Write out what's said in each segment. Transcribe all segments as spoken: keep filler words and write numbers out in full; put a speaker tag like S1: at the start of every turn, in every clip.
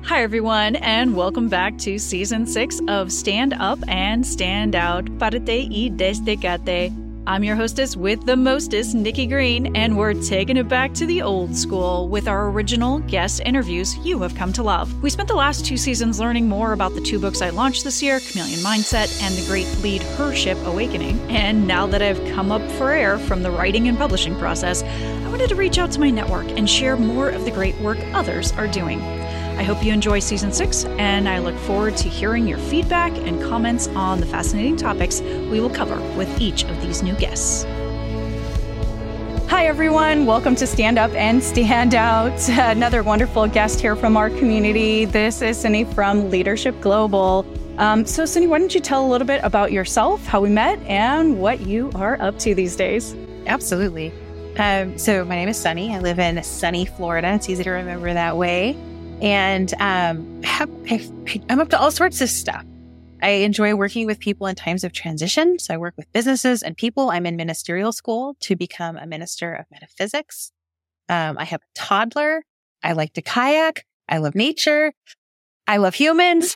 S1: Hi, everyone, and welcome back to Season six of Stand Up and Stand Out, Parte y Destacate. I'm your hostess with the mostest, Nikki Green, and we're taking it back to the old school with our original guest interviews you have come to love. We spent the last two seasons learning more about the two books I launched this year, Chameleon Mindset and The Great Lead Hership Awakening. And now that I've come up for air from the writing and publishing process, I wanted to reach out to my network and share more of the great work others are doing. I hope you enjoy Season six, and I look forward to hearing your feedback and comments on the fascinating topics we will cover with each of these new guests. Hi, everyone. Welcome to Stand Up and Stand Out. Another wonderful guest here from our community. This is Cindy from Leadership Global. Um, so, Cindy, why don't you tell a little bit about yourself, how we met, and what you are up to these days?
S2: Absolutely. Um, so my name is Sunny. I live in sunny Florida. It's easy to remember that way. And um, have, I'm up to all sorts of stuff. I enjoy working with people in times of transition. So I work with businesses and people. I'm in ministerial school to become a minister of metaphysics. Um, I have a toddler. I like to kayak. I love nature. I love humans.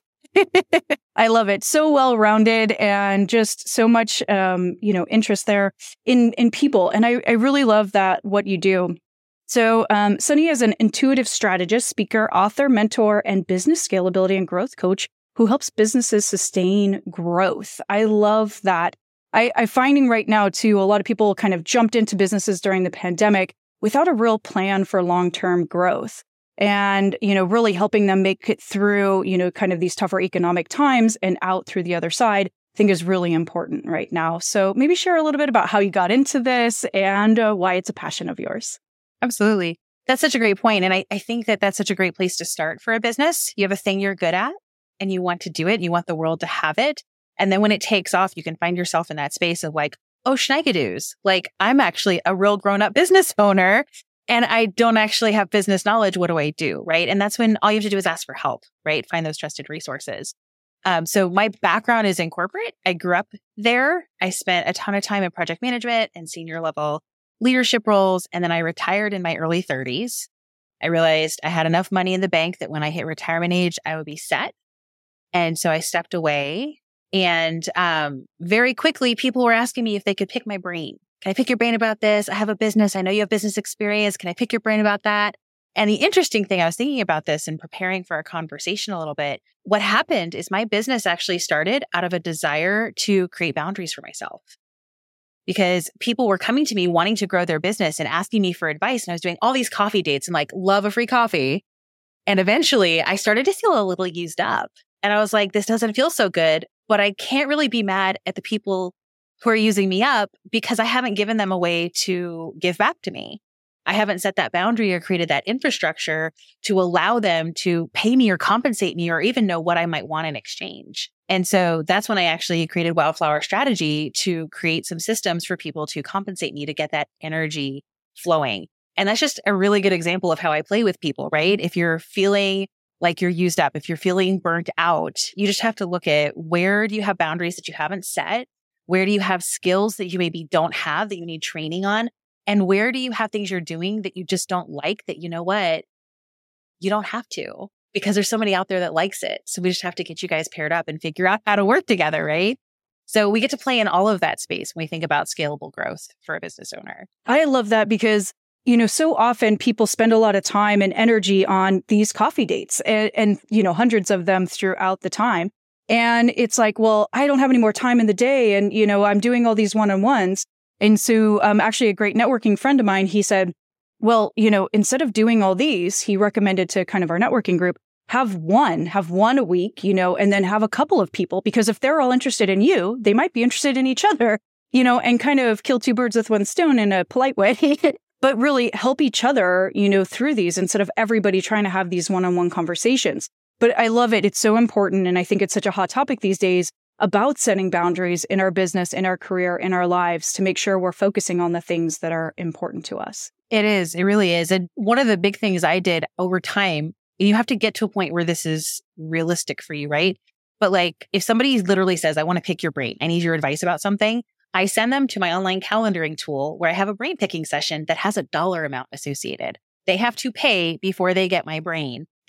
S1: I love it. So well-rounded and just so much, um, you know, interest there in, in people. And I, I really love that, what you do. So um, Sunny is an intuitive strategist, speaker, author, mentor, and business scalability and growth coach who helps businesses sustain growth. I love that. I, I'm finding right now, too, a lot of people kind of jumped into businesses during the pandemic without a real plan for long-term growth. And, you know, really helping them make it through, you know, kind of these tougher economic times and out through the other side, I think is really important right now. So maybe share a little bit about how you got into this and uh, why it's a passion of yours.
S2: Absolutely. That's such a great point. And I, I think that that's such a great place to start for a business. You have a thing you're good at and you want to do it. And you want the world to have it. And then when it takes off, you can find yourself in that space of like, oh, schnigadoos. Like, I'm actually a real grown-up business owner and I don't actually have business knowledge. What do I do? Right. And that's when all you have to do is ask for help, right? Find those trusted resources. Um, so my background is in corporate. I grew up there. I spent a ton of time in project management and senior level leadership roles. And then I retired in my early thirties. I realized I had enough money in the bank that when I hit retirement age, I would be set. And so I stepped away. And um, very quickly, people were asking me if they could pick my brain. Can I pick your brain about this? I have a business. I know you have business experience. Can I pick your brain about that? And the interesting thing, I was thinking about this and preparing for our conversation a little bit. What happened is my business actually started out of a desire to create boundaries for myself. Because people were coming to me wanting to grow their business and asking me for advice. And I was doing all these coffee dates and like, love a free coffee. And eventually I started to feel a little used up. And I was like, this doesn't feel so good, but I can't really be mad at the people who are using me up because I haven't given them a way to give back to me. I haven't set that boundary or created that infrastructure to allow them to pay me or compensate me or even know what I might want in exchange. And so that's when I actually created Wildflower Strategy to create some systems for people to compensate me to get that energy flowing. And that's just a really good example of how I play with people, right? If you're feeling like you're used up, if you're feeling burnt out, you just have to look at where do you have boundaries that you haven't set? Where do you have skills that you maybe don't have that you need training on? And where do you have things you're doing that you just don't like that, you know what, you don't have to because there's somebody out there that likes it. So we just have to get you guys paired up and figure out how to work together, right? So we get to play in all of that space when we think about scalable growth for a business owner.
S1: I love that because, you know, so often people spend a lot of time and energy on these coffee dates and, and, you know, hundreds of them throughout the time. And it's like, well, I don't have any more time in the day. And, you know, I'm doing all these one-on-ones. And so um, actually a great networking friend of mine, he said, well, you know, instead of doing all these, he recommended to kind of our networking group, have one, have one a week, you know, and then have a couple of people, because if they're all interested in you, they might be interested in each other, you know, and kind of kill two birds with one stone in a polite way, but really help each other, you know, through these instead of everybody trying to have these one-on-one conversations. But I love it. It's so important. And I think it's such a hot topic these days about setting boundaries in our business, in our career, in our lives to make sure we're focusing on the things that are important to us.
S2: It is. It really is. And one of the big things I did over time, and you have to get to a point where this is realistic for you, right? But like if somebody literally says, I want to pick your brain, I need your advice about something, I send them to my online calendaring tool where I have a brain picking session that has a dollar amount associated. They have to pay before they get my brain.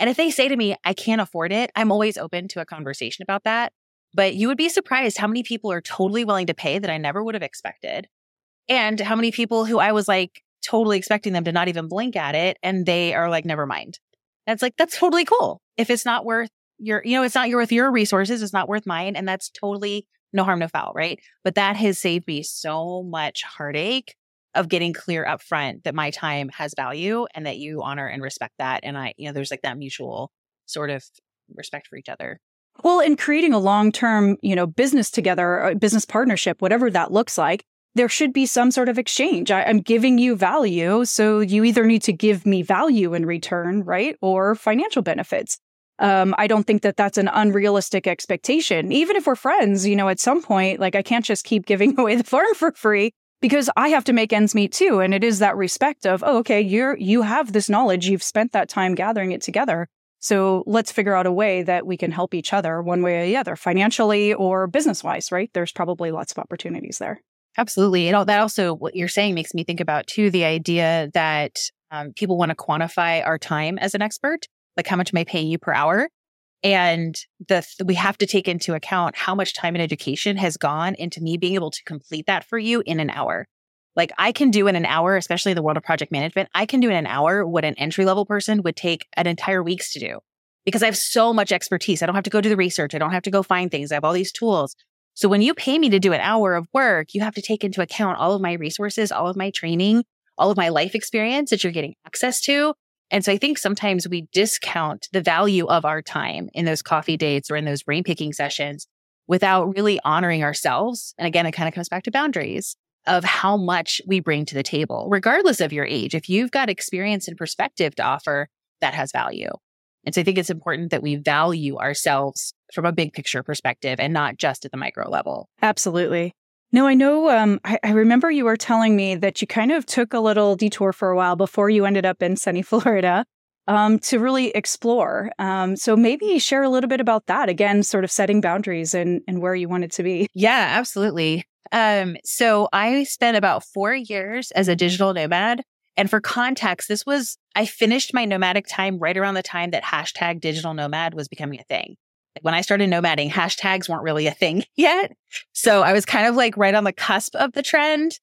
S2: And if they say to me, I can't afford it, I'm always open to a conversation about that. But you would be surprised how many people are totally willing to pay that I never would have expected. And how many people who I was like totally expecting them to not even blink at it. And they are like, never mind. That's like, that's totally cool. If it's not worth your, you know, it's not worth your resources, it's not worth mine. And that's totally no harm, no foul, right? But that has saved me so much heartache of getting clear up front that my time has value and that you honor and respect that. And I, you know, there's like that mutual sort of respect for each other.
S3: Well, in creating a long-term, you know, business together, a business partnership, whatever that looks like, there should be some sort of exchange. I, I'm giving you value, so you either need to give me value in return, right? Or financial benefits. Um, I don't think that that's an unrealistic expectation. Even if we're friends, you know, at some point, like I can't just keep giving away the farm for free because I have to make ends meet too. And it is that respect of, oh, okay, you're, you have this knowledge. You've spent that time gathering it together. So let's figure out a way that we can help each other one way or the other, financially or business-wise, right? There's probably lots of opportunities there.
S2: Absolutely. And all, that also, what you're saying makes me think about too, the idea that um, people want to quantify our time as an expert, like how much am I paying you per hour? And the we have to take into account how much time and education has gone into me being able to complete that for you in an hour. Like I can do in an hour, especially in the world of project management, I can do in an hour what an entry level person would take an entire weeks to do because I have so much expertise. I don't have to go do the research. I don't have to go find things. I have all these tools. So when you pay me to do an hour of work, you have to take into account all of my resources, all of my training, all of my life experience that you're getting access to. And so I think sometimes we discount the value of our time in those coffee dates or in those brain picking sessions without really honoring ourselves. And again, it kind of comes back to boundaries of how much we bring to the table, regardless of your age. If you've got experience and perspective to offer, that has value. And so I think it's important that we value ourselves from a big picture perspective and not just at the micro level.
S3: Absolutely. No, I know. Um, I, I remember you were telling me that you kind of took a little detour for a while before you ended up in sunny Florida um, to really explore. Um, so maybe share a little bit about that. Again, sort of setting boundaries and, and where you want it to be.
S2: Yeah, absolutely. Um, so I spent about four years as a digital nomad. And for context, this was, I finished my nomadic time right around the time that hashtag digital nomad was becoming a thing. Like when I started nomading, hashtags weren't really a thing yet. So I was kind of like right on the cusp of the trend.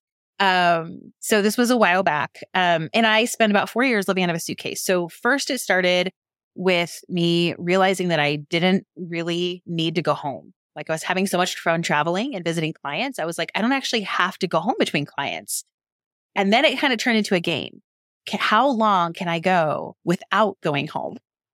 S2: Um, so this was a while back. Um, and I spent about four years living out of a suitcase. So first it started with me realizing that I didn't really need to go home. Like I was having so much fun traveling and visiting clients. I was like, I don't actually have to go home between clients. And then it kind of turned into a game. How long can I go without going home?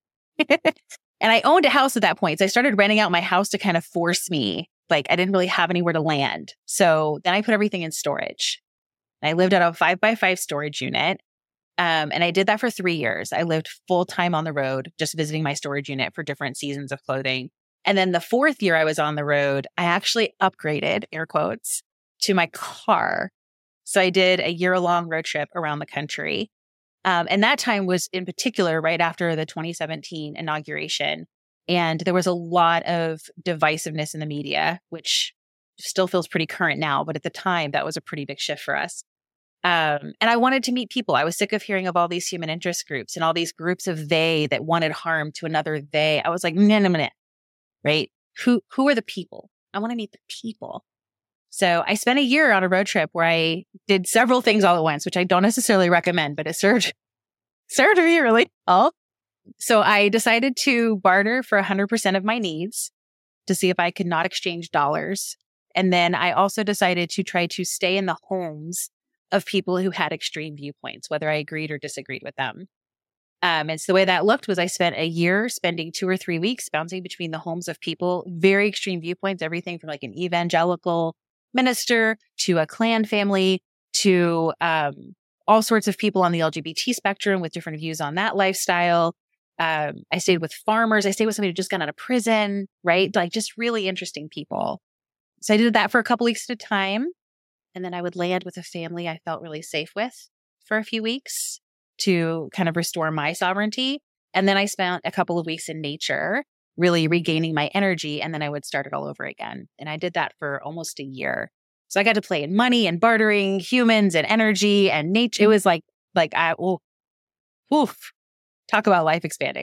S2: And I owned a house at that point. So I started renting out my house to kind of force me. Like I didn't really have anywhere to land. So then I put everything in storage. I lived out of a five by five storage unit. Um, and I did that for three years. I lived full time on the road, just visiting my storage unit for different seasons of clothing. And then the fourth year I was on the road, I actually upgraded, air quotes, to my car. So I did a year long road trip around the country. Um, and that time was in particular right after the twenty seventeen inauguration. And there was a lot of divisiveness in the media, which still feels pretty current now. But at the time, that was a pretty big shift for us. Um, and I wanted to meet people. I was sick of hearing of all these human interest groups and all these groups of they that wanted harm to another they. I was like, no, no, no, right? Who, who are the people? I want to meet the people. So I spent a year on a road trip where I did several things all at once, which I don't necessarily recommend, but it served, served me really well. So I decided to barter for one hundred percent of my needs to see if I could not exchange dollars. And then I also decided to try to stay in the homes of people who had extreme viewpoints, whether I agreed or disagreed with them. Um, and so the way that looked was I spent a year spending two or three weeks bouncing between the homes of people, very extreme viewpoints, everything from like an evangelical minister to a Klan family to um, all sorts of people on the L G B T spectrum with different views on that lifestyle. Um, I stayed with farmers. I stayed with somebody who just got out of prison, right? Like just really interesting people. So I did that for a couple weeks at a time. And then I would land with a family I felt really safe with for a few weeks to kind of restore my sovereignty. And then I spent a couple of weeks in nature, really regaining my energy. And then I would start it all over again. And I did that for almost a year. So I got to play in money and bartering, humans and energy and nature. It was like, like I, oh, oof, talk about life expanding.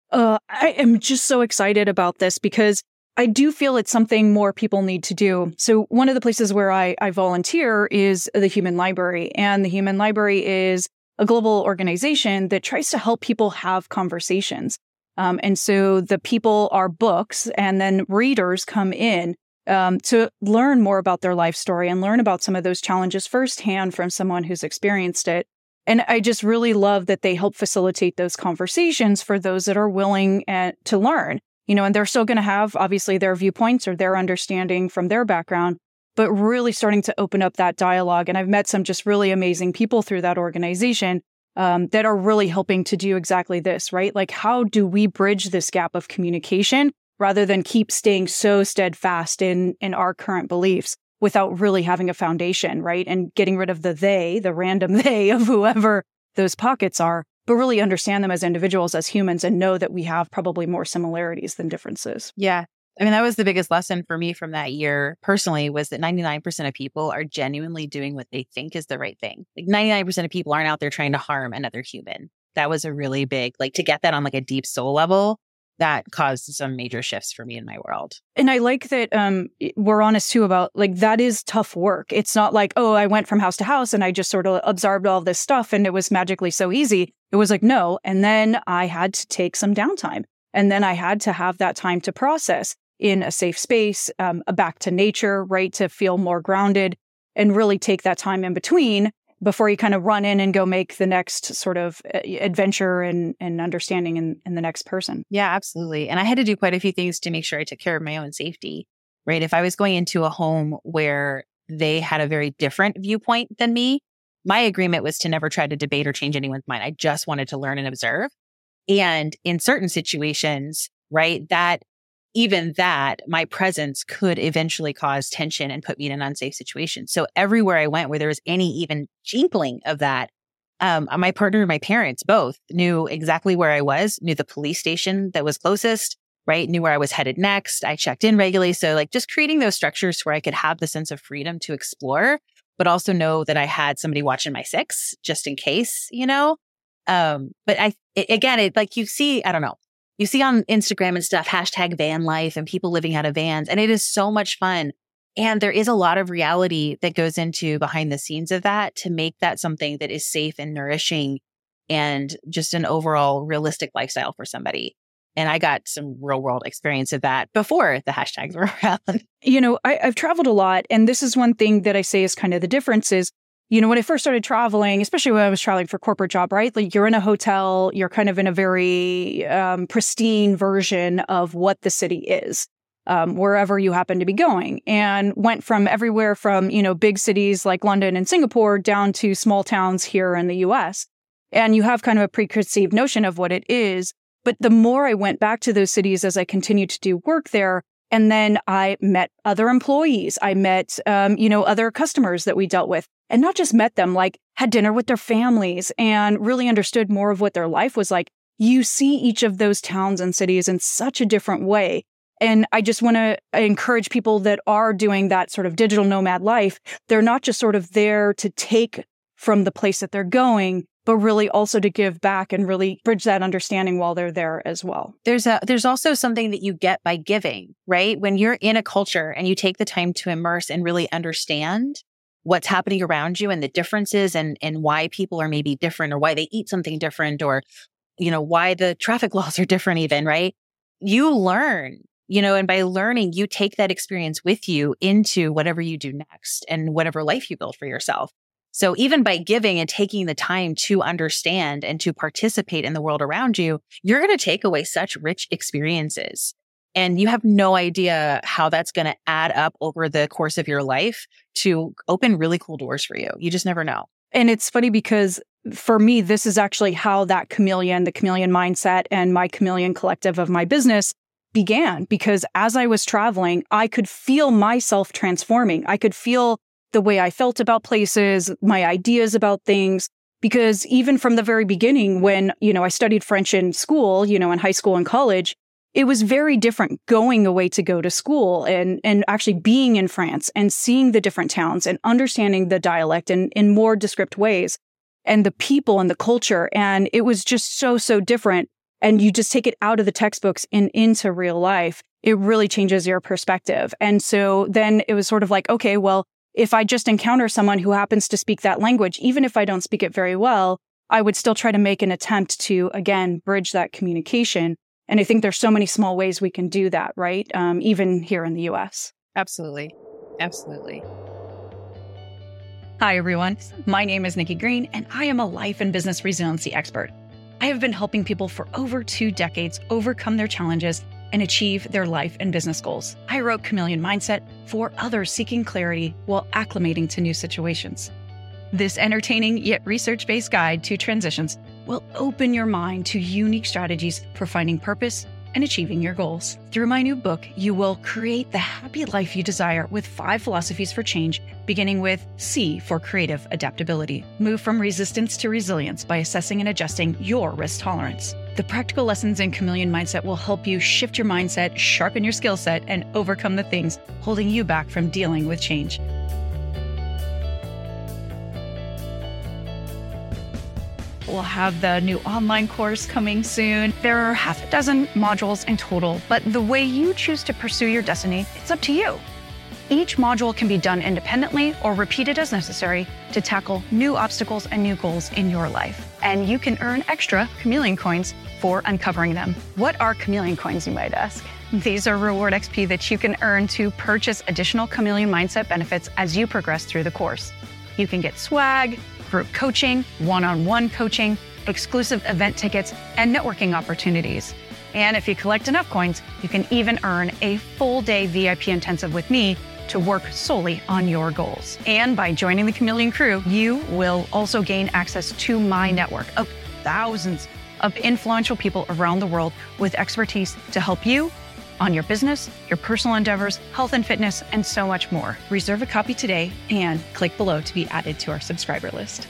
S3: Uh, I am just so excited about this because I do feel it's something more people need to do. So one of the places where I, I volunteer is the Human Library. And the Human Library is a global organization that tries to help people have conversations. Um, and so the people are books, and then readers come in um, to learn more about their life story and learn about some of those challenges firsthand from someone who's experienced it. And I just really love that they help facilitate those conversations for those that are willing uh, to learn. You know, and they're still going to have, obviously, their viewpoints or their understanding from their background, but really starting to open up that dialogue. And I've met some just really amazing people through that organization um, that are really helping to do exactly this, right? Like, how do we bridge this gap of communication rather than keep staying so steadfast in, in our current beliefs without really having a foundation, right? And getting rid of the they, the random they of whoever those pockets are, but really understand them as individuals, as humans, and know that we have probably more similarities than differences.
S2: Yeah. I mean, that was the biggest lesson for me from that year personally, was that ninety-nine percent of people are genuinely doing what they think is the right thing. Like ninety-nine percent of people aren't out there trying to harm another human. That was a really big, like to get that on like a deep soul level, that caused some major shifts for me in my world.
S3: And I like that um, we're honest too about like, that is tough work. It's not like, oh, I went from house to house and I just sort of absorbed all this stuff and it was magically so easy. It was like, no. And then I had to take some downtime. And then I had to have that time to process in a safe space, um, back to nature, right? To feel more grounded and really take that time in between before you kind of run in and go make the next sort of adventure and, and understanding in, in the next person.
S2: Yeah, absolutely. And I had to do quite a few things to make sure I took care of my own safety, right? If I was going into a home where they had a very different viewpoint than me, my agreement was to never try to debate or change anyone's mind. I just wanted to learn and observe. And in certain situations, right, that even that, my presence could eventually cause tension and put me in an unsafe situation. So everywhere I went where there was any even inkling of that, um, my partner and my parents both knew exactly where I was, knew the police station that was closest, right? Knew where I was headed next. I checked in regularly. So like just creating those structures where I could have the sense of freedom to explore, but also know that I had somebody watching my six just in case, you know? Um, but I, it, again, it like you see, I don't know. You see on Instagram and stuff, hashtag van life and people living out of vans. And it is so much fun. And there is a lot of reality that goes into behind the scenes of that to make that something that is safe and nourishing and just an overall realistic lifestyle for somebody. And I got some real world experience of that before the hashtags were around.
S3: You know, I, I've traveled a lot. And this is one thing that I say is kind of the difference is, you know, when I first started traveling, especially when I was traveling for corporate job, right? Like you're in a hotel, you're kind of in a very um, pristine version of what the city is, um, wherever you happen to be going. And went from everywhere from, you know, big cities like London and Singapore down to small towns here in the U S. And you have kind of a preconceived notion of what it is. But the more I went back to those cities as I continued to do work there, and then I met other employees. I met, um, you know, other customers that we dealt with, and not just met them, like had dinner with their families and really understood more of what their life was like. You see each of those towns and cities in such a different way. And I just want to encourage people that are doing that sort of digital nomad life. They're not just sort of there to take from the place that they're going, but really also to give back and really bridge that understanding while they're there as well.
S2: There's a there's also something that you get by giving, right? When you're in a culture and you take the time to immerse and really understand what's happening around you and the differences and and why people are maybe different or why they eat something different or, you know, why the traffic laws are different even, right? You learn, you know, and by learning, you take that experience with you into whatever you do next and whatever life you build for yourself. So even by giving and taking the time to understand and to participate in the world around you, you're going to take away such rich experiences. And you have no idea how that's going to add up over the course of your life to open really cool doors for you. You just never know.
S3: And it's funny because for me, this is actually how that chameleon, the chameleon mindset and my chameleon collective of my business began. Because as I was traveling, I could feel myself transforming. I could feel the way I felt about places, my ideas about things, because even from the very beginning, when, you know, I studied French in school, you know, in high school and college, it was very different going away to go to school and, and actually being in France and seeing the different towns and understanding the dialect in, in more descript ways and the people and the culture. And it was just so, so different. and you just take it out of the textbooks and into real life, it really changes your perspective. And so then it was sort of like, okay, well, if I just encounter someone who happens to speak that language, even if I don't speak it very well, I would still try to make an attempt to, again, bridge that communication. And I think there's so many small ways we can do that, right? Um, even here in the U S.
S2: Absolutely. Absolutely.
S1: Hi, everyone. My name is Nikki Green, and I am a life and business resiliency expert. I have been helping people for over two decades overcome their challenges and achieve their life and business goals. I wrote Chameleon Mindset for others seeking clarity while acclimating to new situations. This entertaining yet research-based guide to transitions will open your mind to unique strategies for finding purpose and achieving your goals. Through my new book, you will create the happy life you desire with five philosophies for change, beginning with C for creative adaptability. Move from resistance to resilience by assessing and adjusting your risk tolerance. The practical lessons in Chameleon Mindset will help you shift your mindset, sharpen your skill set, and overcome the things holding you back from dealing with change. We'll have the new online course coming soon. There are half a dozen modules in total, but the way you choose to pursue your destiny, it's up to you. Each module can be done independently or repeated as necessary to tackle new obstacles and new goals in your life. And you can earn extra Chameleon coins for uncovering them. What are Chameleon coins, you might ask? These are reward X P that you can earn to purchase additional Chameleon Mindset benefits as you progress through the course. You can get swag, group coaching, one-on-one coaching, exclusive event tickets, and networking opportunities. And if you collect enough coins, you can even earn a full day V I P intensive with me to work solely on your goals. And by joining the Chameleon crew, you will also gain access to my network of thousands of influential people around the world with expertise to help you on your business, your personal endeavors, health and fitness, and so much more. Reserve a copy today and click below to be added to our subscriber list.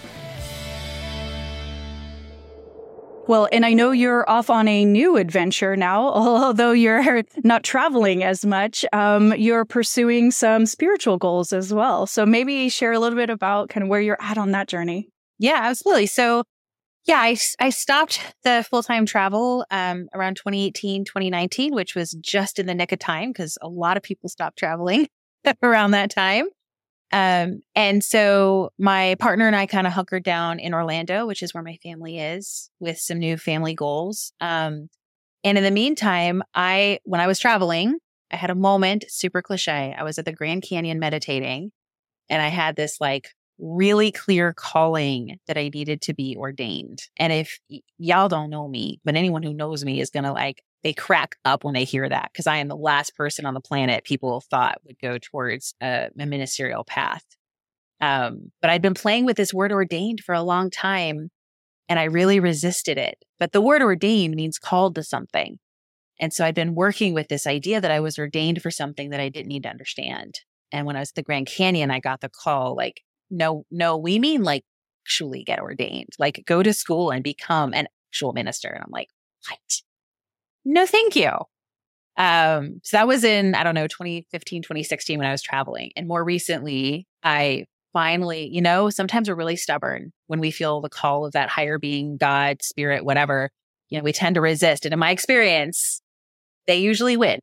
S3: Well, and I know you're off on a new adventure now, although you're not traveling as much. Um, you're pursuing some spiritual goals as well. So maybe share a little bit about kind of where you're at on that journey.
S2: Yeah, absolutely. So yeah, I, I stopped the full-time travel um, around twenty eighteen, twenty nineteen, which was just in the nick of time because a lot of people stopped traveling around that time. Um, and so my partner and I kind of hunkered down in Orlando, which is where my family is, with some new family goals. Um, and in the meantime, I, when I was traveling, I had a moment, super cliche. I was at the Grand Canyon meditating, and I had this like really clear calling that I needed to be ordained. And if y- y'all don't know me, but anyone who knows me is going to like, they crack up when they hear that because I am the last person on the planet people thought would go towards a, a ministerial path. Um, but I'd been playing with this word ordained for a long time, and I really resisted it. But the word ordained means called to something. And so I'd been working with this idea that I was ordained for something that I didn't need to understand. And when I was at the Grand Canyon, I got the call like, no, no, we mean like actually get ordained, like go to school and become an actual minister. And I'm like, what? No, thank you. Um, so that was in, I don't know, twenty fifteen, twenty sixteen when I was traveling. And more recently, I finally, you know, sometimes we're really stubborn when we feel the call of that higher being, God, spirit, whatever, you know, we tend to resist. And in my experience, they usually win.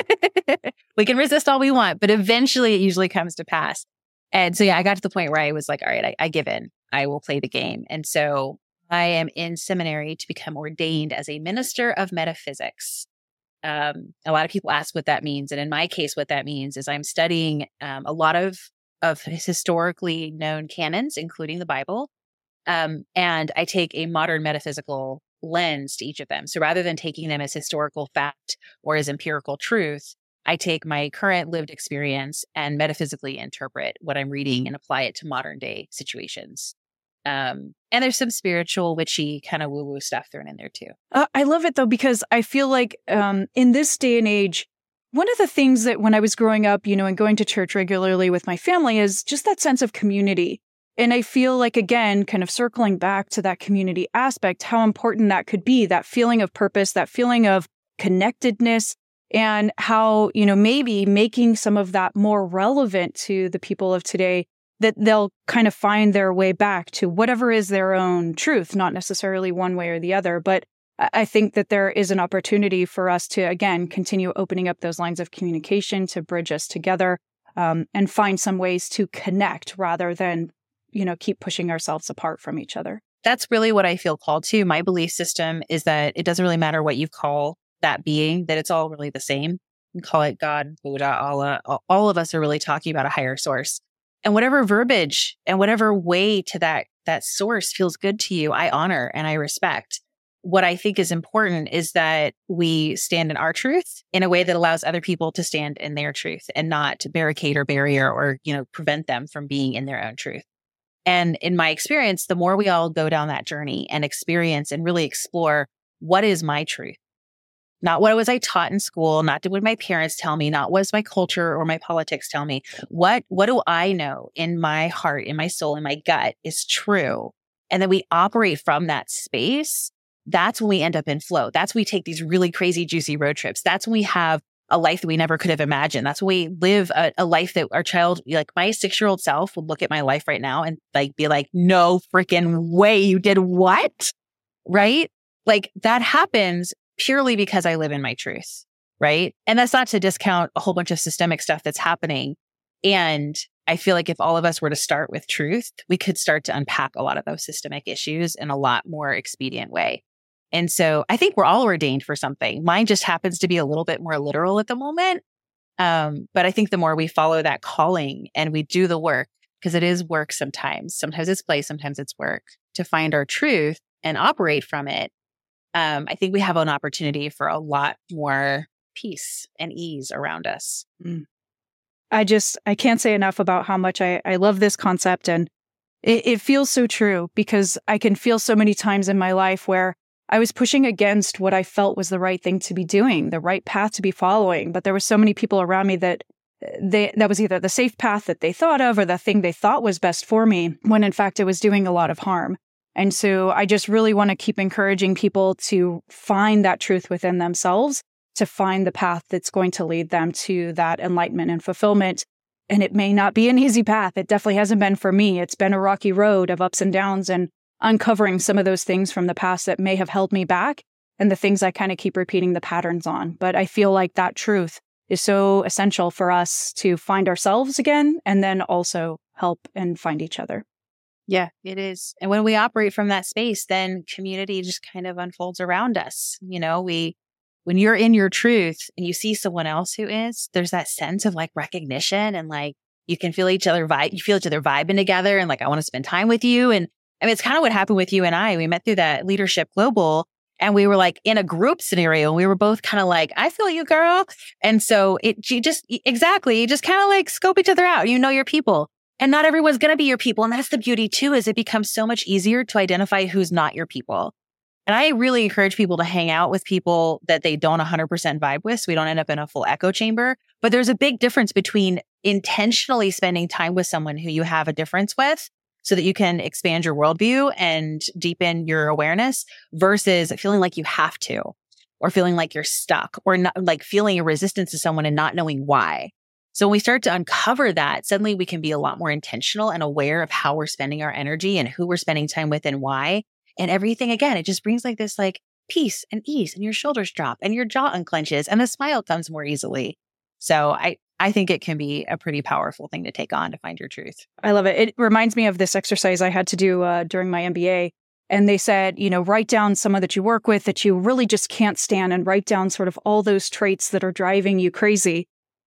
S2: We can resist all we want, but eventually it usually comes to pass. And so, yeah, I got to the point where I was like, all right, I, I give in. I will play the game. And so I am in seminary to become ordained as a minister of metaphysics. Um, a lot of people ask what that means. And in my case, what that means is I'm studying um, a lot of, of historically known canons, including the Bible. Um, and I take a modern metaphysical lens to each of them. So rather than taking them as historical fact or as empirical truth, I take my current lived experience and metaphysically interpret what I'm reading and apply it to modern day situations. Um, and there's some spiritual, witchy kind of woo-woo stuff thrown in there too.
S3: Uh, I love it though, because I feel like um, in this day and age, one of the things that when I was growing up, you know, and going to church regularly with my family is just that sense of community. And I feel like, again, kind of circling back to that community aspect, how important that could be, that feeling of purpose, that feeling of connectedness, and how, you know, maybe making some of that more relevant to the people of today, that they'll kind of find their way back to whatever is their own truth, not necessarily one way or the other, but I think that there is an opportunity for us to, again, continue opening up those lines of communication to bridge us together, um, and find some ways to connect rather than, you know, keep pushing ourselves apart from each other.
S2: That's really what I feel called to. My belief system is that it doesn't really matter what you call that being, that it's all really the same. You can call it God, Buddha, Allah. All of us are really talking about a higher source. And whatever verbiage and whatever way to that, that source feels good to you, I honor and I respect. What I think is important is that we stand in our truth in a way that allows other people to stand in their truth and not to barricade or barrier or, you know, prevent them from being in their own truth. And in my experience, the more we all go down that journey and experience and really explore what is my truth, not what was I taught in school, not what my parents tell me, not what does my culture or my politics tell me. What, what do I know in my heart, in my soul, in my gut is true? And then we operate from that space. That's when we end up in flow. That's when we take these really crazy, juicy road trips. That's when we have a life that we never could have imagined. That's when we live a, a life that our child, like my six-year-old self would look at my life right now and like be like, no freaking way, you did what? Right? Like that happens purely because I live in my truth, right? And that's not to discount a whole bunch of systemic stuff that's happening. And I feel like if all of us were to start with truth, we could start to unpack a lot of those systemic issues in a lot more expedient way. And so I think we're all ordained for something. Mine just happens to be a little bit more literal at the moment. Um, but I think the more we follow that calling and we do the work, because it is work sometimes, sometimes it's play, sometimes it's work, to find our truth and operate from it. Um, I think we have an opportunity for a lot more peace and ease around us.
S3: Mm. I just, I can't say enough about how much I, I love this concept. And it, it feels so true because I can feel so many times in my life where I was pushing against what I felt was the right thing to be doing, the right path to be following. But there were so many people around me that they, that was either the safe path that they thought of or the thing they thought was best for me, when in fact it was doing a lot of harm. And so I just really want to keep encouraging people to find that truth within themselves, to find the path that's going to lead them to that enlightenment and fulfillment. And it may not be an easy path. It definitely hasn't been for me. It's been a rocky road of ups and downs and uncovering some of those things from the past that may have held me back and the things I kind of keep repeating the patterns on. But I feel like that truth is so essential for us to find ourselves again and then also help and find each other.
S2: Yeah, it is. And when we operate from that space, then community just kind of unfolds around us. You know, we, when you're in your truth and you see someone else who is, there's that sense of like recognition and like you can feel each other vibe, you feel each other vibing together and like, I want to spend time with you. And I mean, it's kind of what happened with you and I. We met through that Leadership Global and we were like in a group scenario and we were both kind of like, I feel you, girl. And so it, you just, exactly, you just kind of like scope each other out. You know your people. And not everyone's going to be your people. And that's the beauty too, is it becomes so much easier to identify who's not your people. And I really encourage people to hang out with people that they don't one hundred percent vibe with, so we don't end up in a full echo chamber. But there's a big difference between intentionally spending time with someone who you have a difference with so that you can expand your worldview and deepen your awareness versus feeling like you have to, or feeling like you're stuck, or not, like feeling a resistance to someone and not knowing why. So when we start to uncover that, suddenly we can be a lot more intentional and aware of how we're spending our energy and who we're spending time with and why. And everything, again, it just brings like this like peace and ease, and your shoulders drop and your jaw unclenches and the smile comes more easily. So I, I think it can be a pretty powerful thing to take on to find your truth.
S3: I love it. It reminds me of this exercise I had to do uh, during my M B A. And they said, you know, write down someone that you work with that you really just can't stand and write down sort of all those traits that are driving you crazy.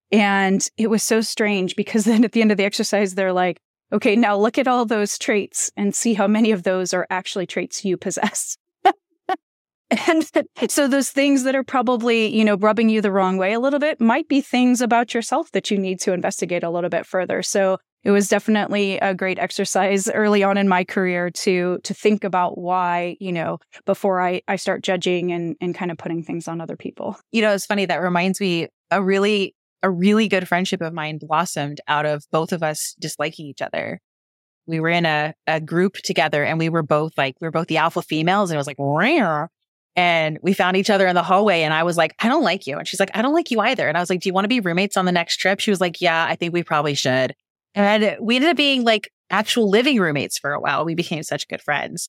S3: And it was so strange because then at the end of the exercise, they're like, okay, now look at all those traits and see how many of those are actually traits you possess. And so those things that are probably, you know, rubbing you the wrong way a little bit might be things about yourself that you need to investigate a little bit further. So it was definitely a great exercise early on in my career to to think about why, you know, before I, I start judging and, and kind of putting things on other people.
S2: You know, it's funny. That reminds me, a really, a really good friendship of mine blossomed out of both of us disliking each other. We were in a, a group together and we were both like, we were both the alpha females, and it was like, rare. And we found each other in the hallway and I was like, I don't like you. And she's like, I don't like you either. And I was like, do you want to be roommates on the next trip? She was like, yeah, I think we probably should. And we ended up being like actual living roommates for a while. We became such good friends.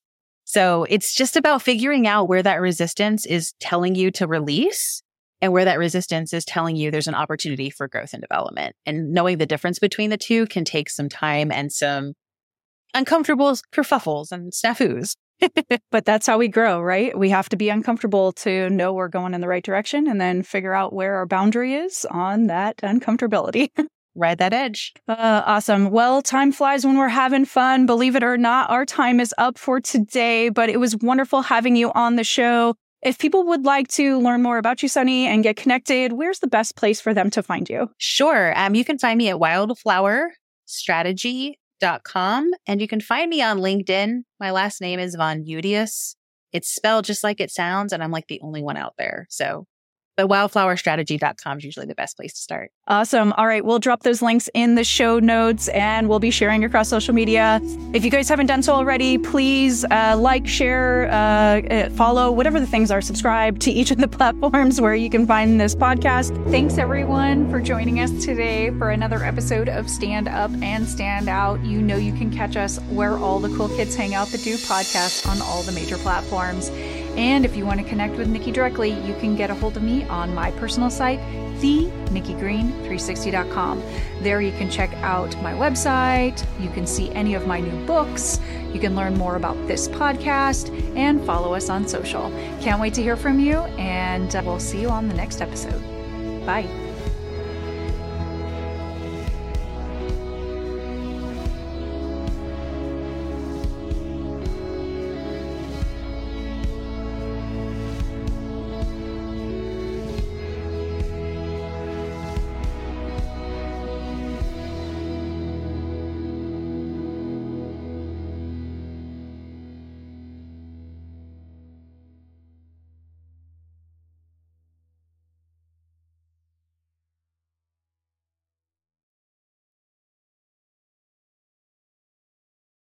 S2: So it's just about figuring out where that resistance is telling you to release and where that resistance is telling you there's an opportunity for growth and development. And knowing the difference between the two can take some time and some uncomfortable kerfuffles and snafus.
S3: But that's how we grow, right? We have to be uncomfortable to know we're going in the right direction and then figure out where our boundary is on that uncomfortability.
S2: Ride that edge.
S3: Uh, awesome. Well, time flies when we're having fun. Believe it or not, our time is up for today, but it was wonderful having you on the show. If people would like to learn more about you, Sunny, and get connected, where's the best place for them to find you?
S2: Sure. Um, you can find me at wildflower strategy dot com, and you can find me on LinkedIn. My last name is Von Udius. It's spelled just like it sounds, and I'm like the only one out there. So But wildflower strategy dot com is usually the best place to start.
S3: Awesome. All right. We'll drop those links in the show notes and we'll be sharing across social media. If you guys haven't done so already, please uh, like, share, uh, follow, whatever the things are, subscribe to each of the platforms where you can find this podcast.
S1: Thanks, everyone, for joining us today for another episode of Stand Up and Stand Out. You know you can catch us where all the cool kids hang out that do podcasts on all the major platforms. And if you want to connect with Nikki directly, you can get a hold of me on my personal site, the nikki green three sixty dot com. There you can check out my website, you can see any of my new books, you can learn more about this podcast, and follow us on social. Can't wait to hear from you, and we'll see you on the next episode. Bye.